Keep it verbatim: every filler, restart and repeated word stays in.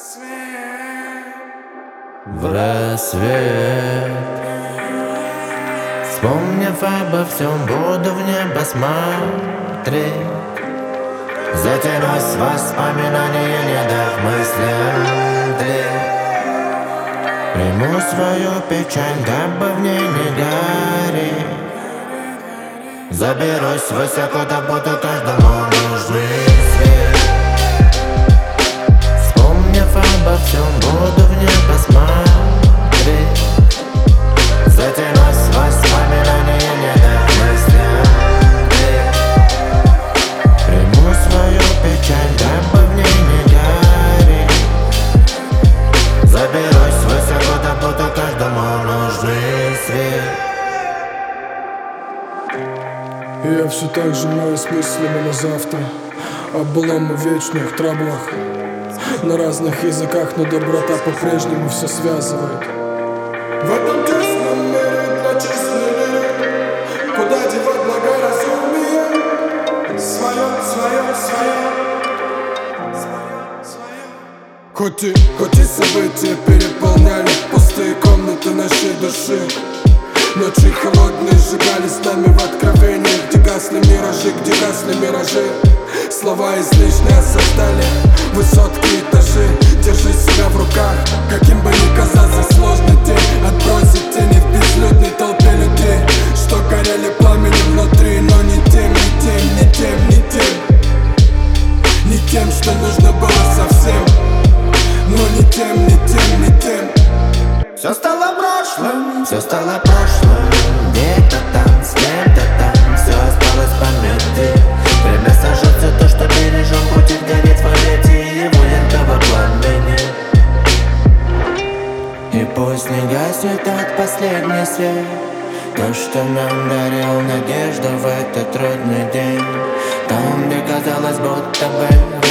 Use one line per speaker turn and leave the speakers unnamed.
В рассвет, вспомнив обо всем, буду в небо смотреть. Затянусь в воспоминания, не дав мыслям тлеть. Приму свою печаль, дабы в ней не гореть. Заберусь высоко, да буду каждому нужный свет. Вспомнив обо всем, буду в небо смотреть. Затянусь в воспоминания, не дав мыслям тлеть. Приму свою печаль, дабы в ней не гореть. Заберусь высоко, да буду каждому нужный свет.
И я все так же мою с мыслями на завтра, о былом и вечных траблах. На разных языках, но доброта по-прежнему все связывает. В этом тесном мире для честной веры, куда девать благоразумие? Свое, свое, свое, свое, свое. Хоть и, хоть и события переполняли пустые комнаты нашей души, ночи холодные сжигались нами в откровениях, где гасли миражи, где гасли миражи. Слова излишне осаждали высотки и этажи. Держи себя в руках, каким бы ни казался сложный день. Отбросить тени в безлюдной толпе людей, что горели пламенем внутри, но не тем, не тем, не тем, не тем, не тем, что нужно было совсем. Но не тем, не тем, не тем.
Все стало прошлым, все стало прошлым. Где-то там, с кем-то там, все осталось в памяти. Время сожжет все то, что бережем, будет гореть в объятии его яркого пламени. И пусть не гаснет этот последний свет, то, что нам дарил надежду в этот трудный день. Там, где казалось, будто бы